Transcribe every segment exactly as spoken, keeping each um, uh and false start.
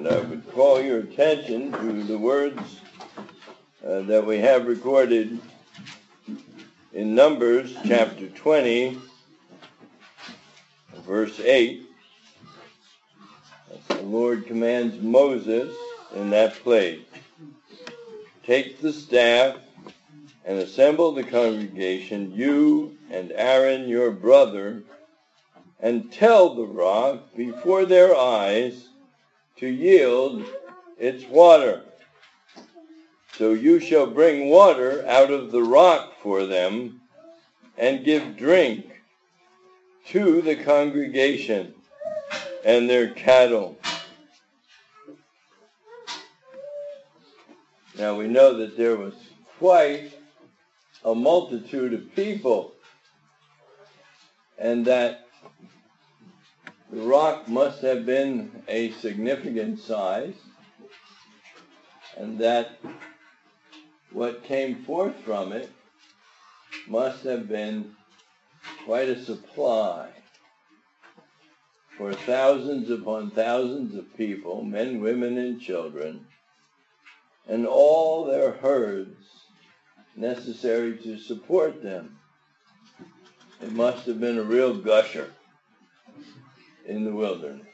And I would call your attention to the words uh, that we have recorded in Numbers chapter twenty, verse eight. The Lord commands Moses in that place, take the staff and assemble the congregation, you and Aaron your brother, and tell the rock before their eyes to yield its water. So you shall bring water out of the rock for them and give drink to the congregation and their cattle. Now we know that there was quite a multitude of people, and that the rock must have been a significant size, and that what came forth from it must have been quite a supply for thousands upon thousands of people, men, women, and children, and all their herds necessary to support them. It must have been a real gusher in the wilderness.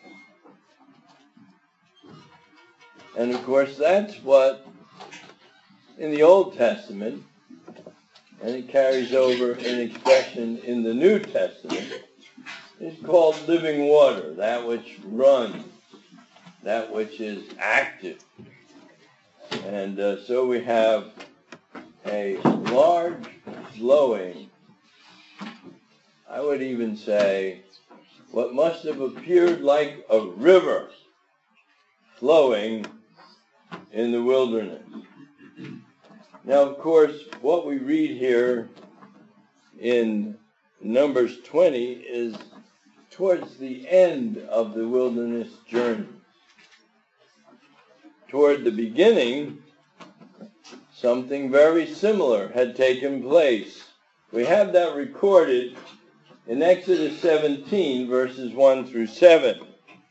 And of course, that's what in the Old Testament, and it carries over an expression in the New Testament, is called living water, that which runs, that which is active. And uh, so we have a large flowing, I would even say, what must have appeared like a river flowing in the wilderness. Now, of course, what we read here in Numbers twenty is towards the end of the wilderness journey. Toward the beginning, something very similar had taken place. We have that recorded in Exodus seventeen, verses one through seven.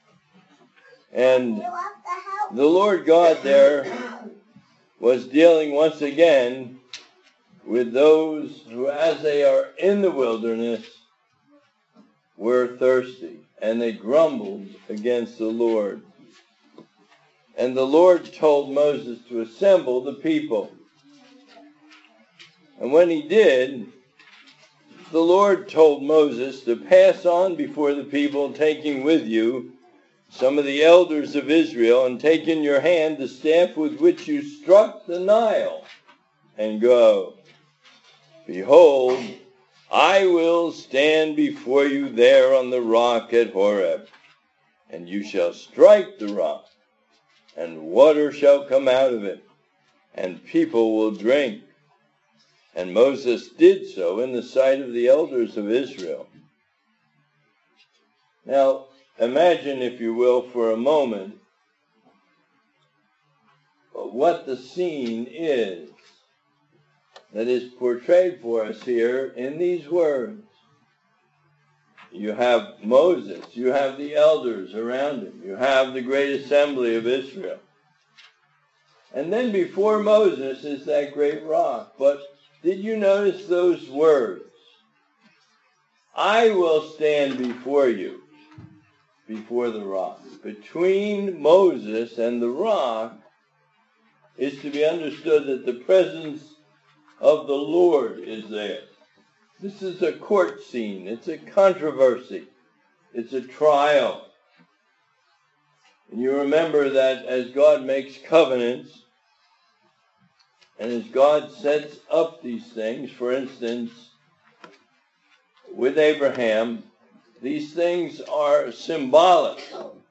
And the Lord God there was dealing once again with those who, as they are in the wilderness, were thirsty, and they grumbled against the Lord. And the Lord told Moses to assemble the people. And when he did, the Lord told Moses to pass on before the people, taking with you some of the elders of Israel, and take in your hand the staff with which you struck the Nile, and go. Behold, I will stand before you there on the rock at Horeb, and you shall strike the rock, and water shall come out of it, and people will drink. And Moses did so in the sight of the elders of Israel. Now, imagine, if you will, for a moment, what the scene is that is portrayed for us here in these words. You have Moses, you have the elders around him, you have the great assembly of Israel. And then before Moses is that great rock. But did you notice those words? I will stand before you, before the rock. Between Moses and the rock is to be understood that the presence of the Lord is there. This is a court scene. It's a controversy. It's a trial. And you remember that as God makes covenants, and as God sets up these things, for instance, with Abraham, these things are symbolic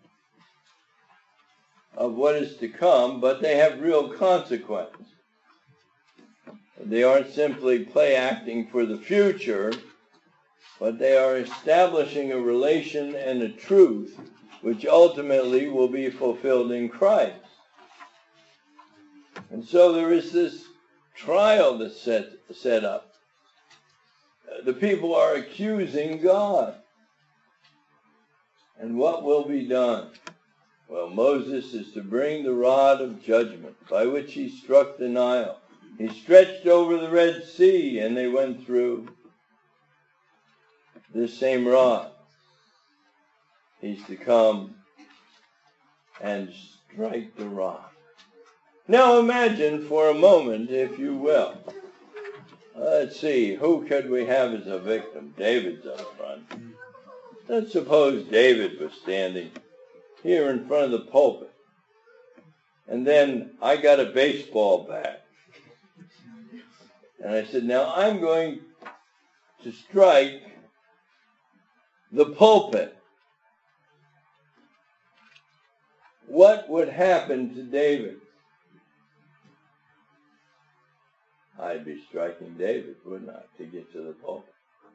of what is to come, but they have real consequence. They aren't simply play acting for the future, but they are establishing a relation and a truth which ultimately will be fulfilled in Christ. And so there is this trial that's set, set up. The people are accusing God. And what will be done? Well, Moses is to bring the rod of judgment by which he struck the Nile. He stretched over the Red Sea and they went through. This same rod, he's to come and strike the rock. Now imagine for a moment, if you will. Let's see, who could we have as a victim? David's up front. Let's suppose David was standing here in front of the pulpit. And then I got a baseball bat. And I said, now I'm going to strike the pulpit. What would happen to David? I'd be striking David, wouldn't I, to get to the pulpit?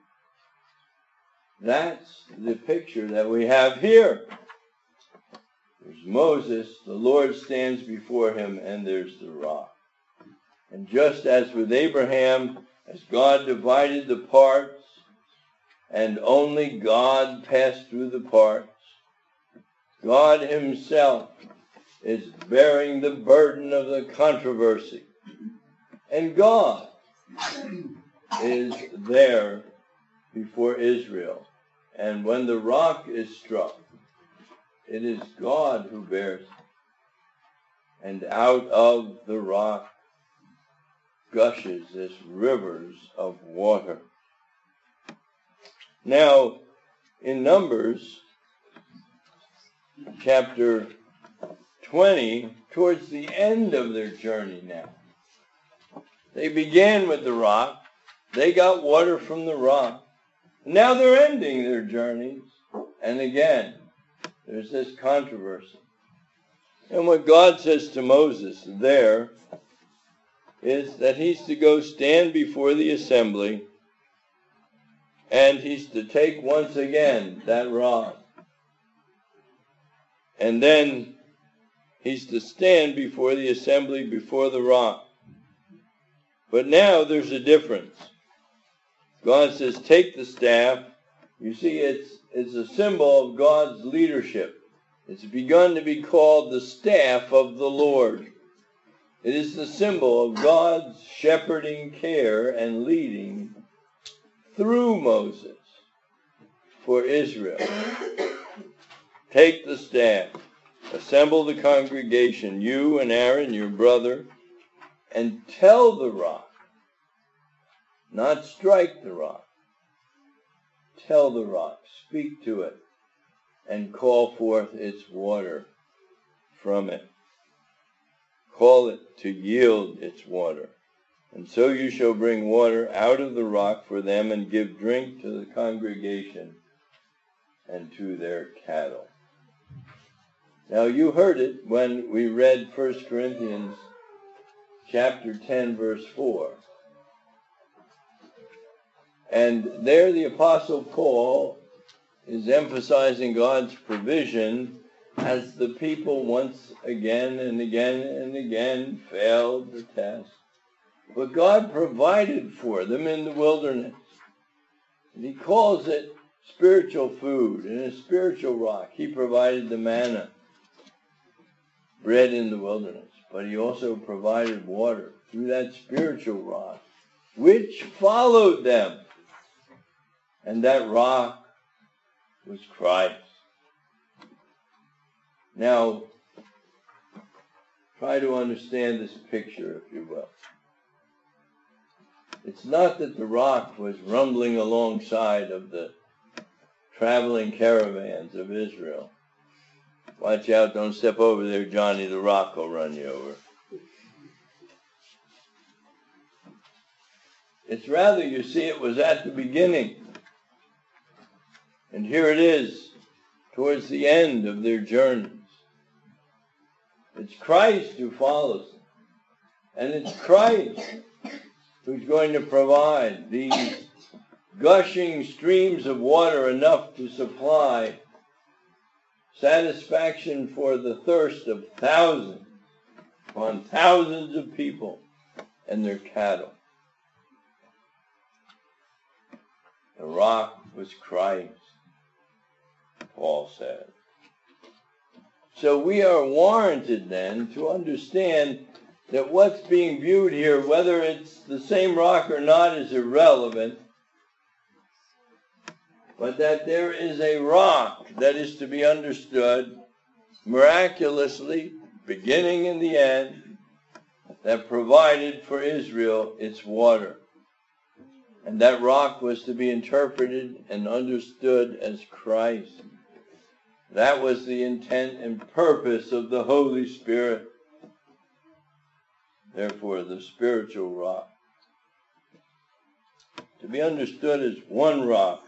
That's the picture that we have here. There's Moses, the Lord stands before him, and there's the rock. And just as with Abraham, as God divided the parts, and only God passed through the parts, God himself is bearing the burden of the controversy. And God is there before Israel. And when the rock is struck, it is God who bears it. And out of the rock gushes this rivers of water. Now, in Numbers chapter twenty, towards the end of their journey now, they began with the rock. They got water from the rock. Now they're ending their journeys. And again, there's this controversy. And what God says to Moses there is that he's to go stand before the assembly, and he's to take once again that rod. And then he's to stand before the assembly, before the rock. But now there's a difference. God says, take the staff. You see, it's, it's a symbol of God's leadership. It's begun to be called the staff of the Lord. It is the symbol of God's shepherding care and leading through Moses for Israel. Take the staff, assemble the congregation, you and Aaron, your brother, and tell the rock, not strike the rock. Tell the rock, speak to it, and call forth its water from it. Call it to yield its water. And so you shall bring water out of the rock for them and give drink to the congregation and to their cattle. Now you heard it when we read First Corinthians chapter ten, verse four. And there the Apostle Paul is emphasizing God's provision as the people once again and again and again failed the test. But God provided for them in the wilderness. And he calls it spiritual food and a spiritual rock. He provided the manna, bread in the wilderness. But he also provided water through that spiritual rock, which followed them. And that rock was Christ. Now, try to understand this picture, if you will. It's not that the rock was rumbling alongside of the traveling caravans of Israel. Watch out, don't step over there, Johnny, the rock will run you over. It's rather, you see, it was at the beginning. And here it is, towards the end of their journeys. It's Christ who follows them. And it's Christ who's going to provide these gushing streams of water enough to supply satisfaction for the thirst of thousands upon thousands of people and their cattle. The rock was Christ, Paul said. So we are warranted then to understand that what's being viewed here, whether it's the same rock or not, is irrelevant, but that there is a rock that is to be understood miraculously, beginning in the end, that provided for Israel its water. And that rock was to be interpreted and understood as Christ. That was the intent and purpose of the Holy Spirit. Therefore, the spiritual rock. To be understood as one rock.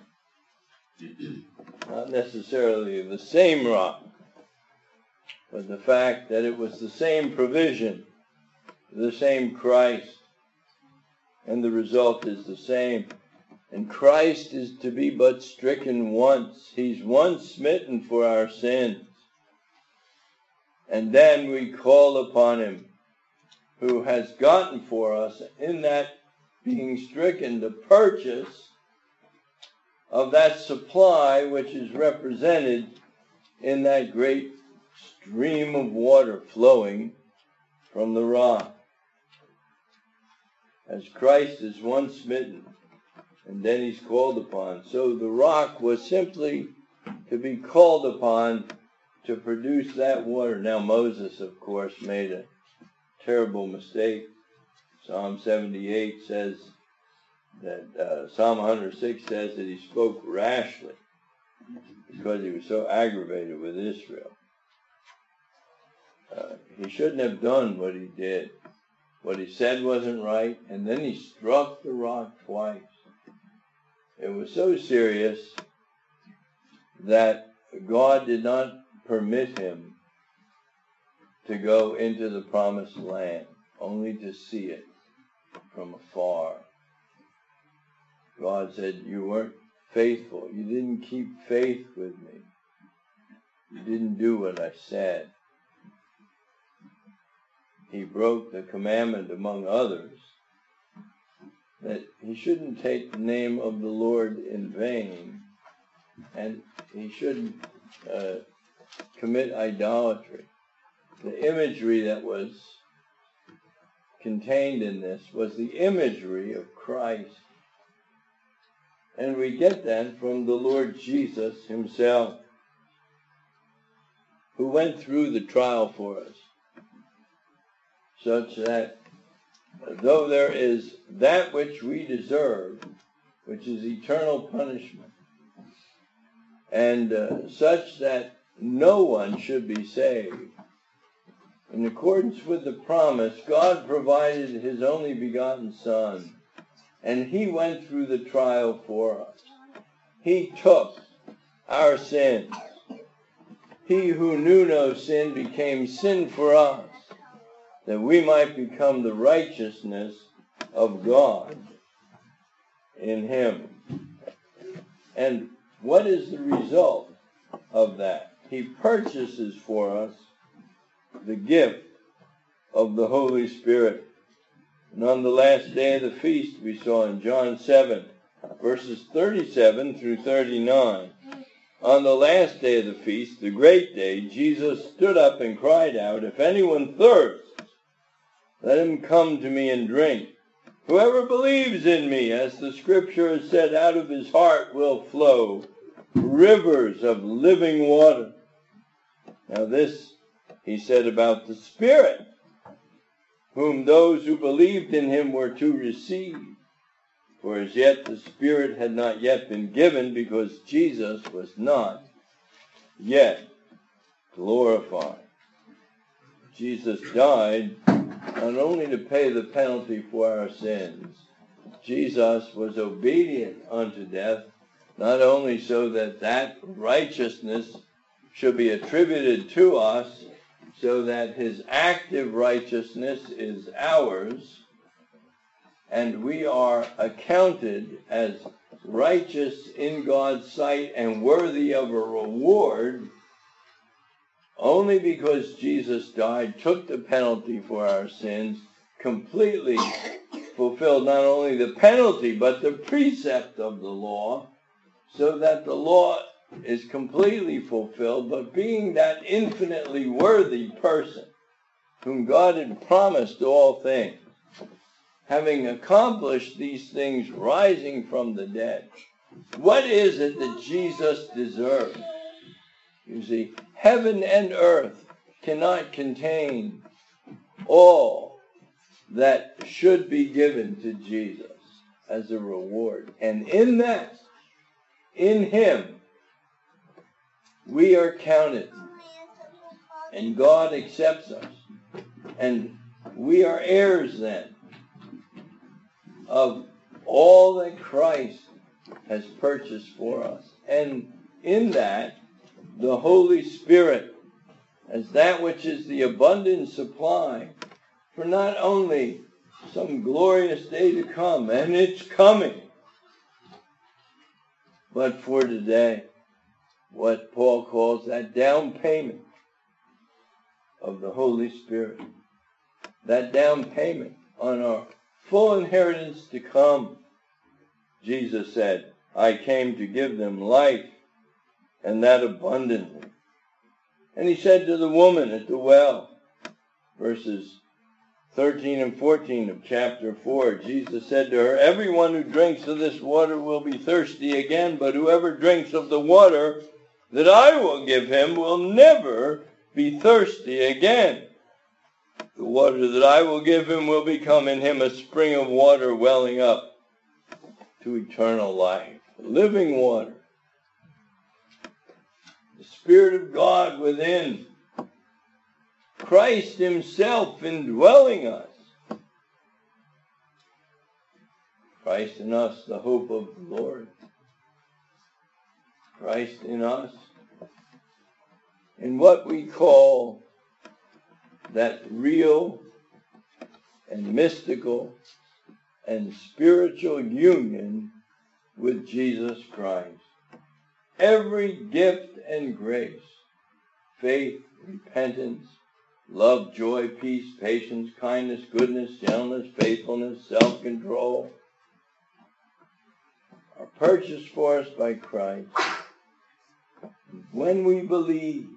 Not necessarily the same rock, but the fact that it was the same provision, the same Christ, and the result is the same. And Christ is to be but stricken once. He's once smitten for our sins. And then we call upon him, who has gotten for us, in that being stricken, the purchase of that supply which is represented in that great stream of water flowing from the rock. As Christ is once smitten, and then he's called upon. So the rock was simply to be called upon to produce that water. Now Moses, of course, made a terrible mistake. Psalm seventy-eight says that, uh, Psalm one hundred six says that he spoke rashly because he was so aggravated with Israel. Uh, he shouldn't have done what he did. What he said wasn't right, and then he struck the rock twice. It was so serious that God did not permit him to go into the promised land, only to see it from afar. God said, you weren't faithful. You didn't keep faith with me. You didn't do what I said. He broke the commandment, among others, that he shouldn't take the name of the Lord in vain, and he shouldn't uh, commit idolatry. The imagery that was contained in this was the imagery of Christ. And we get that from the Lord Jesus himself, who went through the trial for us, such that though there is that which we deserve, which is eternal punishment, and uh, such that no one should be saved, in accordance with the promise, God provided his only begotten Son, and he went through the trial for us. He took our sins. He who knew no sin became sin for us, that we might become the righteousness of God in him. And what is the result of that? He purchases for us the gift of the Holy Spirit. And on the last day of the feast, we saw in John seven, verses thirty-seven through thirty-nine, on the last day of the feast, the great day, Jesus stood up and cried out, if anyone thirsts, let him come to me and drink. Whoever believes in me, as the scripture has said, out of his heart will flow rivers of living water. Now this he said about the Spirit, whom those who believed in him were to receive. For as yet the Spirit had not yet been given, because Jesus was not yet glorified. Jesus died not only to pay the penalty for our sins. Jesus was obedient unto death, not only so that that righteousness should be attributed to us, so that his active righteousness is ours, and we are accounted as righteous in God's sight and worthy of a reward, only because Jesus died, took the penalty for our sins, completely fulfilled not only the penalty, but the precept of the law, so that the law is completely fulfilled, but being that infinitely worthy person whom God had promised all things, having accomplished these things rising from the dead, what is it that Jesus deserves? You see, heaven and earth cannot contain all that should be given to Jesus as a reward. And in that, in him, we are counted. And God accepts us. And we are heirs then of all that Christ has purchased for us. And in that, the Holy Spirit as that which is the abundant supply for not only some glorious day to come, and it's coming, but for today, what Paul calls that down payment of the Holy Spirit, that down payment on our full inheritance to come. Jesus said, I came to give them life, and that abundantly. And he said to the woman at the well, verses thirteen and fourteen of chapter four, Jesus said to her, everyone who drinks of this water will be thirsty again, but whoever drinks of the water that I will give him will never be thirsty again. The water that I will give him will become in him a spring of water welling up to eternal life, living water. The Spirit of God within, Christ himself indwelling us. Christ in us, the hope of the Lord. Christ in us, in what we call that real and mystical and spiritual union with Jesus Christ. Every gift and grace, faith, repentance, love, joy, peace, patience, kindness, goodness, gentleness, faithfulness, self-control, are purchased for us by Christ. When we believe,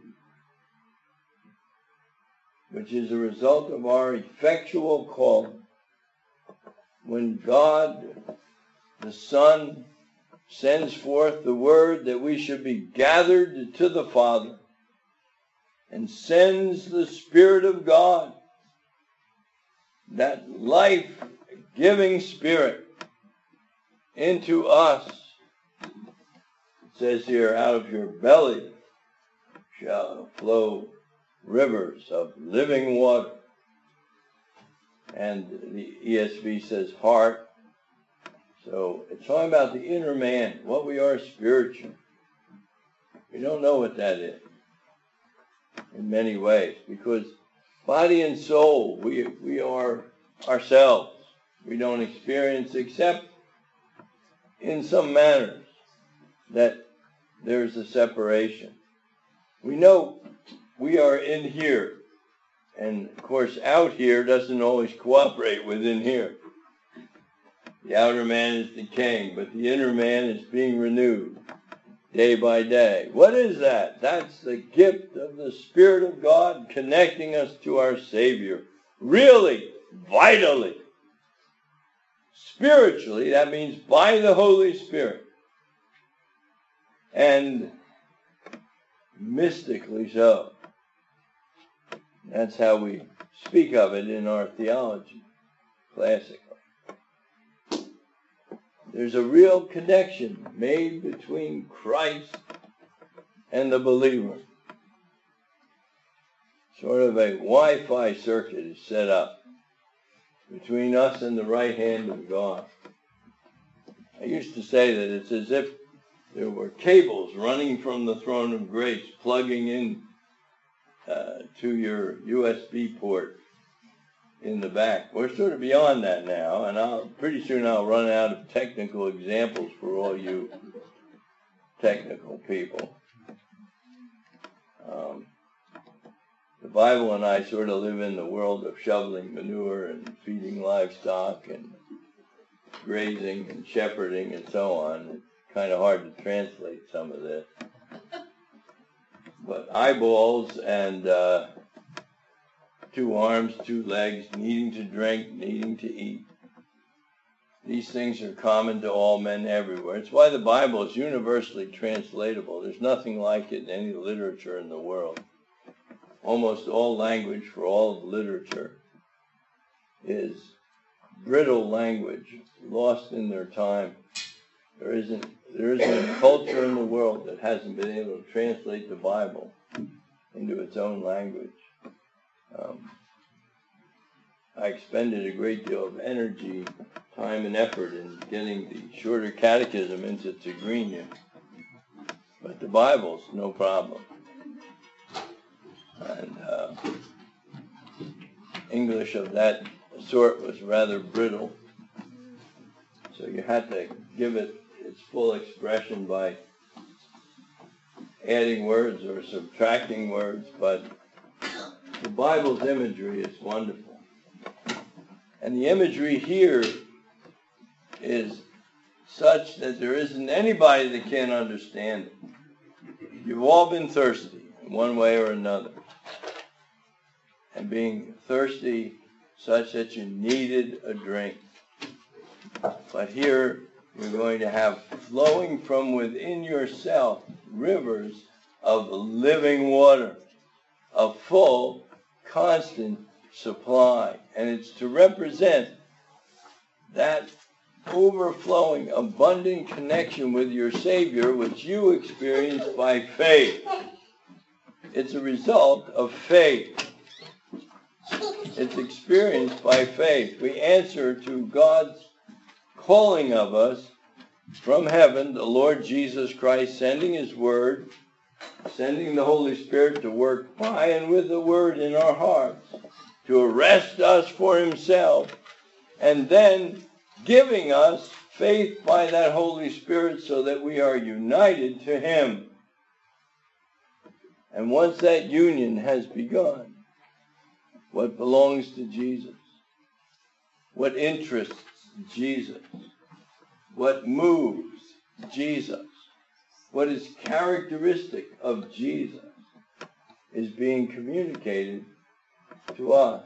which is a result of our effectual calling, when God, the Son, sends forth the word that we should be gathered to the Father, and sends the Spirit of God, that life-giving Spirit, into us. It says here, out of your belly shall flow rivers of living water. And the E S V says heart. So it's talking about the inner man, what we are spiritually. We don't know what that is in many ways, because body and soul, we, we are ourselves. We don't experience, except in some manners, that there's a separation. We know we are in here, and of course out here doesn't always cooperate with in here. The outer man is decaying, but the inner man is being renewed day by day. What is that? That's the gift of the Spirit of God connecting us to our Savior. Really, vitally. Spiritually, that means by the Holy Spirit. And mystically so. That's how we speak of it in our theology, classically. There's a real connection made between Christ and the believer. Sort of a Wi-Fi circuit is set up between us and the right hand of God. I used to say that it's as if there were cables running from the throne of grace, plugging in uh, to your U S B port in the back. We're sort of beyond that now, and I'll pretty soon I'll run out of technical examples for all you technical people. Um, the Bible and I sort of live in the world of shoveling manure and feeding livestock and grazing and shepherding and so on. It's kind of hard to translate some of this. but eyeballs and uh, two arms, two legs, needing to drink, needing to eat. These things are common to all men everywhere. It's why the Bible is universally translatable. There's nothing like it in any literature in the world. Almost all language for all literature is brittle language, lost in their time. There isn't, there isn't a culture in the world that hasn't been able to translate the Bible into its own language. Um, I expended a great deal of energy, time, and effort in getting the shorter catechism into Tigrinya. But the Bible's no problem. And uh, English of that sort was rather brittle. So you had to give it its full expression by adding words or subtracting words. But the Bible's imagery is wonderful. And the imagery here is such that there isn't anybody that can't understand it. You've all been thirsty in one way or another. And being thirsty such that you needed a drink. But here you're going to have flowing from within yourself rivers of living water, a full, constant supply. And it's to represent that overflowing, abundant connection with your Savior, which you experience by faith. It's a result of faith. It's experienced by faith. We answer to God's calling of us from heaven, the Lord Jesus Christ sending his word, sending the Holy Spirit to work by and with the word in our hearts, to arrest us for himself, and then giving us faith by that Holy Spirit so that we are united to him. And once that union has begun, what belongs to Jesus, what interests Jesus, what moves Jesus, what is characteristic of Jesus is being communicated to us.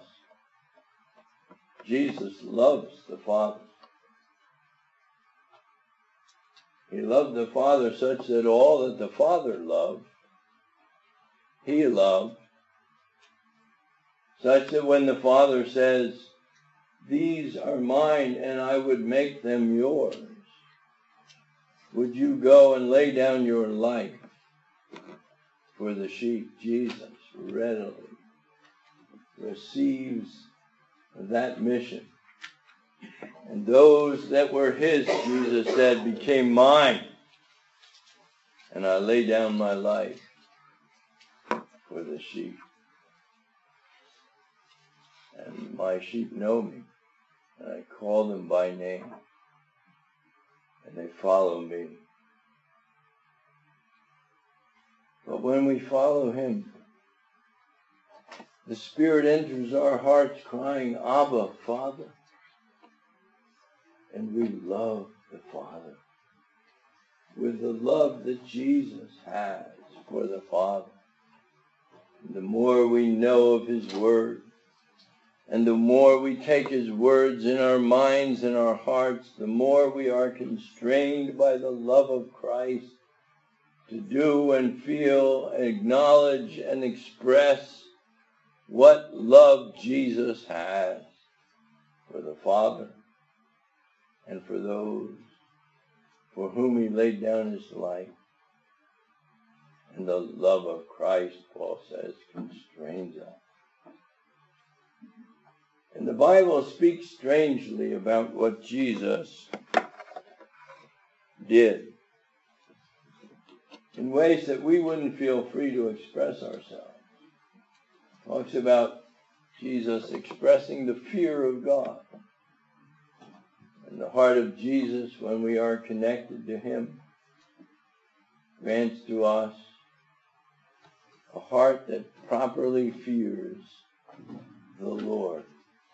Jesus loves the Father. He loved the Father such that all that the Father loved, he loved, such that when the Father says, "These are mine and I would make them yours," would you go and lay down your life for the sheep? Jesus readily receives that mission. And those that were his, Jesus said, became mine. And I lay down my life for the sheep. And my sheep know me. And I call them by name. And they follow me. But when we follow him, the Spirit enters our hearts crying, "Abba, Father." And we love the Father with the love that Jesus has for the Father. And the more we know of his word, and the more we take his words in our minds and our hearts, the more we are constrained by the love of Christ to do and feel, acknowledge and express what love Jesus has for the Father and for those for whom he laid down his life. And the love of Christ, Paul says, constrains us. And the Bible speaks strangely about what Jesus did in ways that we wouldn't feel free to express ourselves. It talks about Jesus expressing the fear of God. And the heart of Jesus, when we are connected to him, grants to us a heart that properly fears the Lord.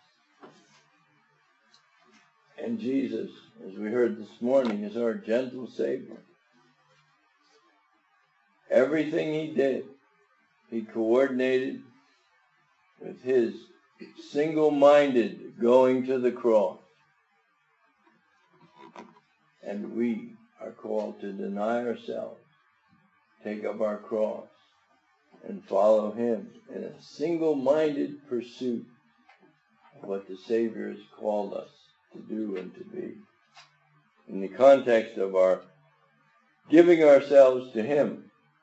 And Jesus, as we heard this morning, is our gentle Savior. Everything he did he coordinated with his single-minded going to the cross. And we are called to deny ourselves, take up our cross, and follow him in a single-minded pursuit of what the Savior has called us to do and to be. In the context of our giving ourselves to him,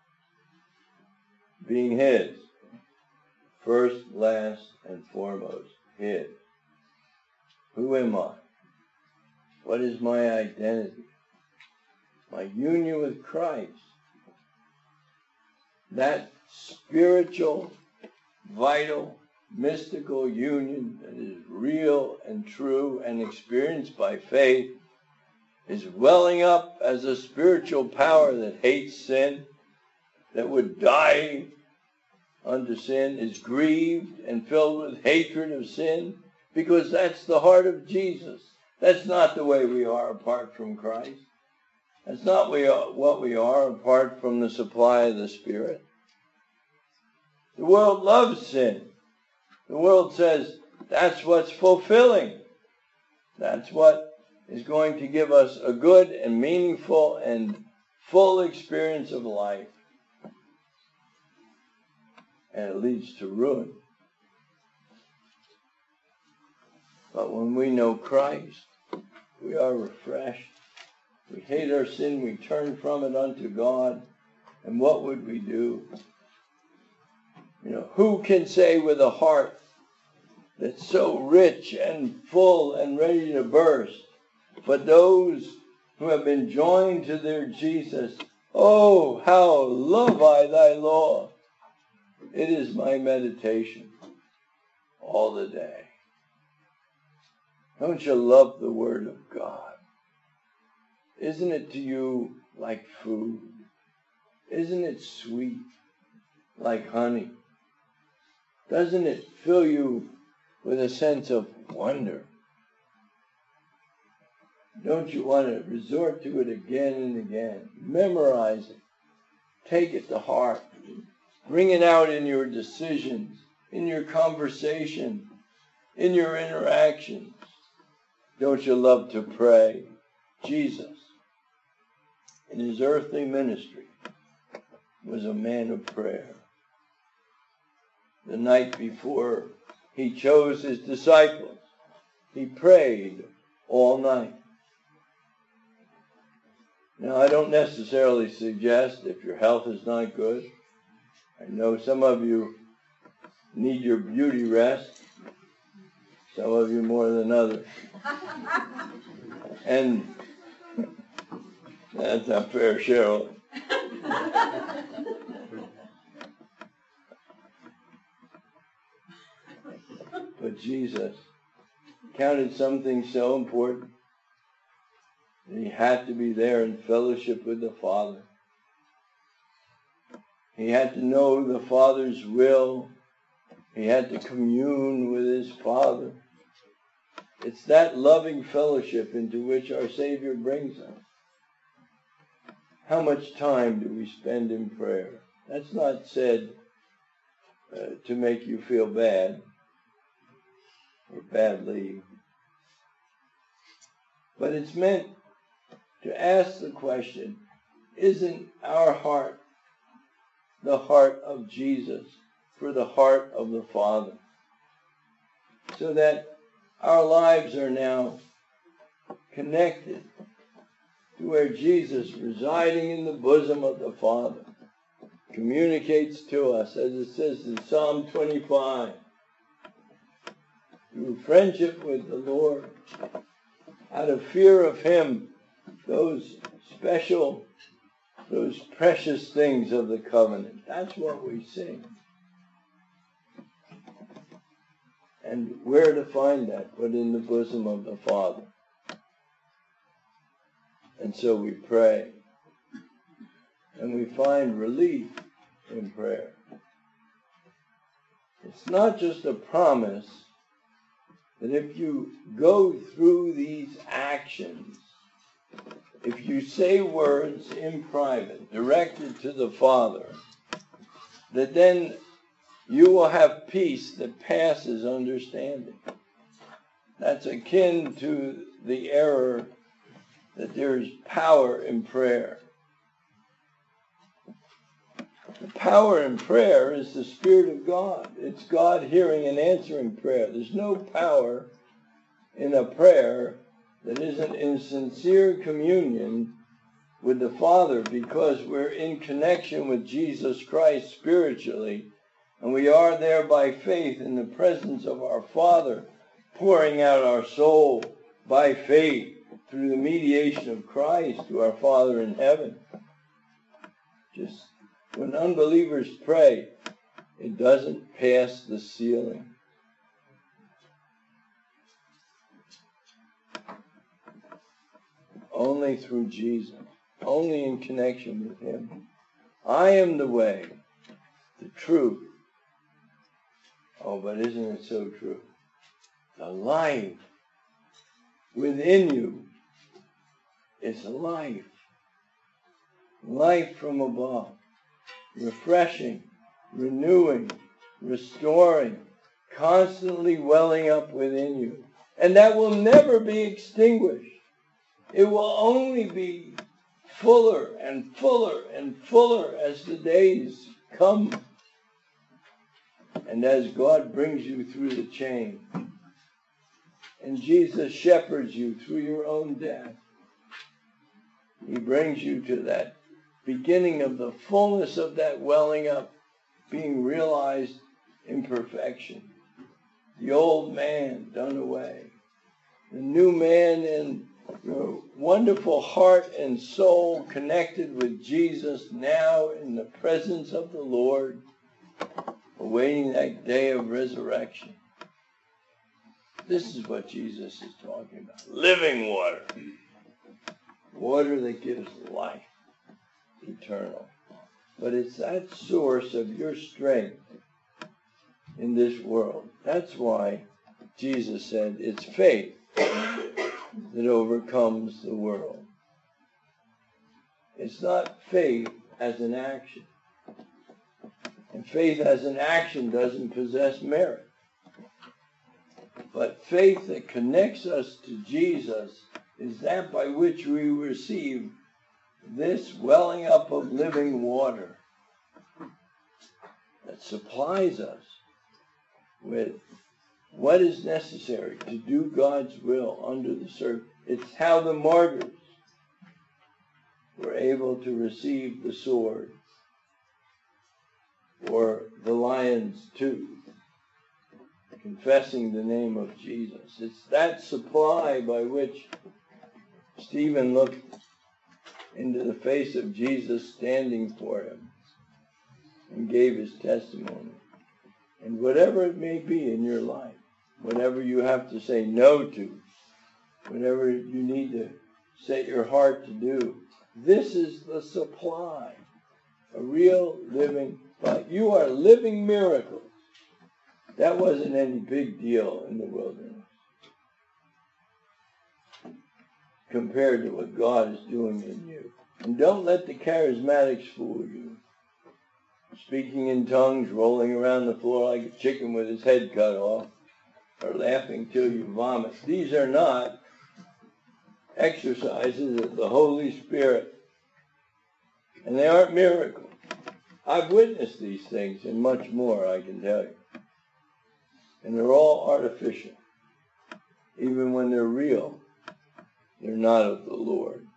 being his, first, last, and foremost, his. Who am I? What is my identity? My union with Christ. That spiritual, vital, mystical union that is real and true and experienced by faith is welling up as a spiritual power that hates sin, that would die unto sin, is grieved and filled with hatred of sin, because that's the heart of Jesus. That's not the way we are apart from Christ. That's not what we are apart from the supply of the Spirit. The world loves sin. The world says that's what's fulfilling. That's what is going to give us a good and meaningful and full experience of life. And it leads to ruin. But when we know Christ, we are refreshed. We hate our sin, we turn from it unto God. And what would we do? You know, who can say with a heart that's so rich and full and ready to burst, but those who have been joined to their Jesus, oh, how love I thy law. It is my meditation all the day. Don't you love the Word of God? Isn't it to you like food? Isn't it sweet like honey? Doesn't it fill you with a sense of wonder? Don't you want to resort to it again and again? Memorize it. Take it to heart. Bring it out in your decisions, in your conversation, in your interactions. Don't you love to pray? Jesus, in his earthly ministry, was a man of prayer. The night before he chose his disciples, he prayed all night. Now, I don't necessarily suggest if your health is not good. I know some of you need your beauty rest, some of you more than others. And that's not fair, Cheryl. But Jesus counted something so important that he had to be there in fellowship with the Father. He had to know the Father's will. He had to commune with his Father. It's that loving fellowship into which our Savior brings us. How much time do we spend in prayer? That's not said uh, to make you feel bad or badly, but it's meant to ask the question, isn't our heart the heart of Jesus for the heart of the Father? So that our lives are now connected to where Jesus, residing in the bosom of the Father, communicates to us, as it says in Psalm twenty-five, through friendship with the Lord, out of fear of him, those special, those precious things of the covenant. That's what we sing. And where to find that but in the bosom of the Father? And so we pray. And we find relief in prayer. It's not just a promise that if you go through these actions, if you say words in private directed to the Father, that then you will have peace that passes understanding. That's akin to the error that there is power in prayer. The power in prayer is the Spirit of God. It's God hearing and answering prayer. There's no power in a prayer that isn't in sincere communion with the Father, because we're in connection with Jesus Christ spiritually, and we are there by faith in the presence of our Father, pouring out our soul by faith through the mediation of Christ to our Father in heaven. Just when unbelievers pray, it doesn't pass the ceiling. Only through Jesus, only in connection with Him. I am the way, the truth. Oh, but isn't it so true? The life within you is life. Life from above. Refreshing, renewing, restoring, constantly welling up within you. And that will never be extinguished. It will only be fuller and fuller and fuller as the days come and as God brings you through the chain. And Jesus shepherds you through your own death. He brings you to that beginning of the fullness of that welling up, being realized in perfection. The old man done away. The new man in your wonderful heart and soul connected with Jesus, now in the presence of the Lord, awaiting that day of resurrection. This is what Jesus is talking about. Living water. Water that gives life. Eternal. But it's that source of your strength in this world. That's why Jesus said it's faith that overcomes the world. It's not faith as an action. And faith as an action doesn't possess merit. But faith that connects us to Jesus is that by which we receive this welling up of living water that supplies us with what is necessary to do God's will under the circ. It's how the martyrs were able to receive the sword or the lion's tooth, confessing the name of Jesus. It's that supply by which Stephen looked into the face of Jesus standing for him and gave his testimony. And whatever it may be in your life, whatever you have to say no to, whatever you need to set your heart to do, this is the supply. A real living life. You are living miracles. That wasn't any big deal in the wilderness compared to what God is doing in you. And don't let the charismatics fool you. Speaking in tongues, rolling around the floor like a chicken with his head cut off, or laughing till you vomit. These are not exercises of the Holy Spirit. And they aren't miracles. I've witnessed these things and much more, I can tell you. And they're all artificial. Even when they're real, they're not of the Lord.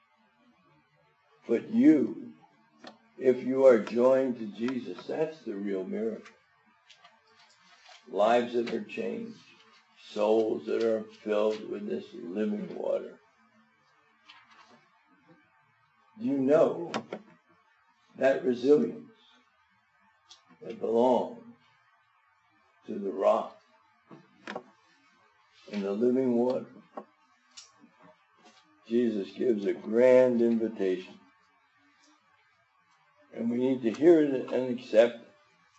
But you, if you are joined to Jesus, that's the real miracle. Lives that are changed, souls that are filled with this living water. You know that resilience that belongs to the rock and the living water. Jesus gives a grand invitation. And we need to hear it and accept it.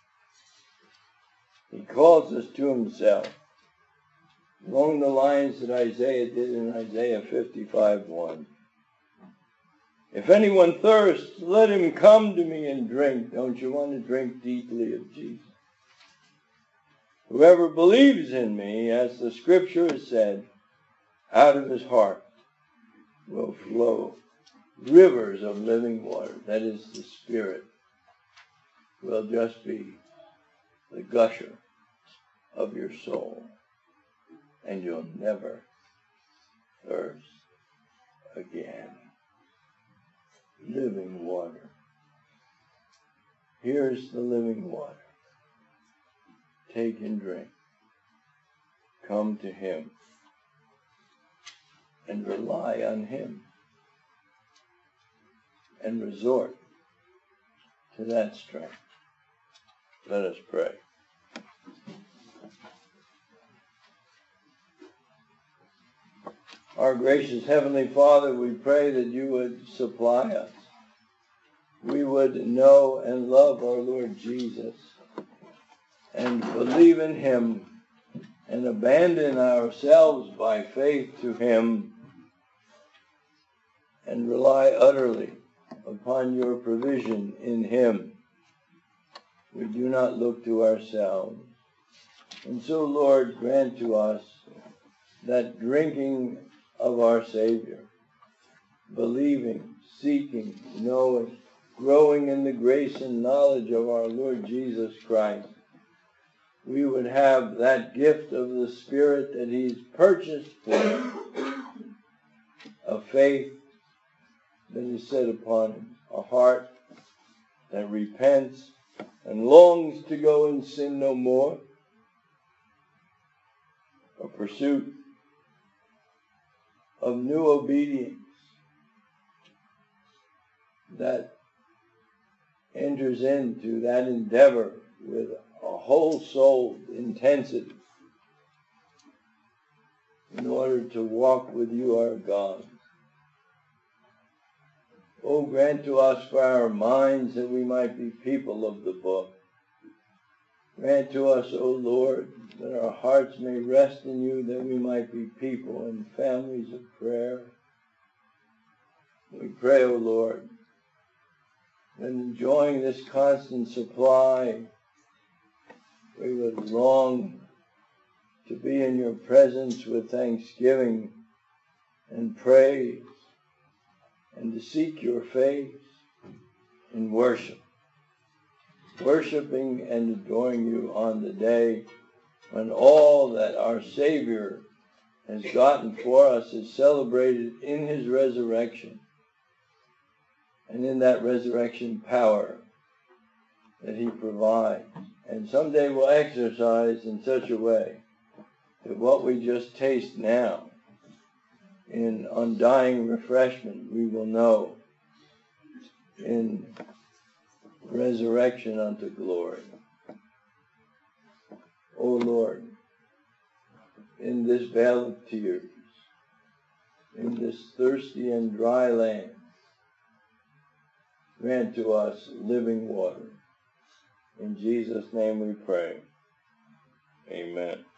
He calls us to himself along the lines that Isaiah did in Isaiah fifty-five one. If anyone thirsts, let him come to me and drink. Don't you want to drink deeply of Jesus? Whoever believes in me, as the scripture has said, out of his heart will flow rivers of living water. That is, the Spirit will just be the gusher of your soul, and you'll never thirst again. Living water. Here's the living water. Take and drink. Come to him and rely on him and resort to that strength. Let us pray. Our gracious Heavenly Father, we pray that you would supply us. We would know and love our Lord Jesus and believe in him and abandon ourselves by faith to him and rely utterly upon your provision in him. We do not look to ourselves. And so, Lord, grant to us that drinking of our Savior, believing, seeking, knowing, growing in the grace and knowledge of our Lord Jesus Christ, we would have that gift of the Spirit that he's purchased for us, a faith that is set upon him, a heart that repents and longs to go and sin no more, a pursuit of new obedience that enters into that endeavor with a whole-souled intensity in order to walk with you, our God. Oh, grant to us for our minds that we might be people of the book. Grant to us, O Lord, that our hearts may rest in you, that we might be people and families of prayer. We pray, O Lord, that enjoying this constant supply, we would long to be in your presence with thanksgiving and praise, and to seek your face in worship, worshiping and adoring you on the day when all that our Savior has gotten for us is celebrated in his resurrection, and in that resurrection power that he provides. And someday we'll exercise in such a way that what we just taste now in undying refreshment, we will know in resurrection unto glory. O Lord, in this vale of tears, in this thirsty and dry land, grant to us living water. In Jesus' name we pray. Amen.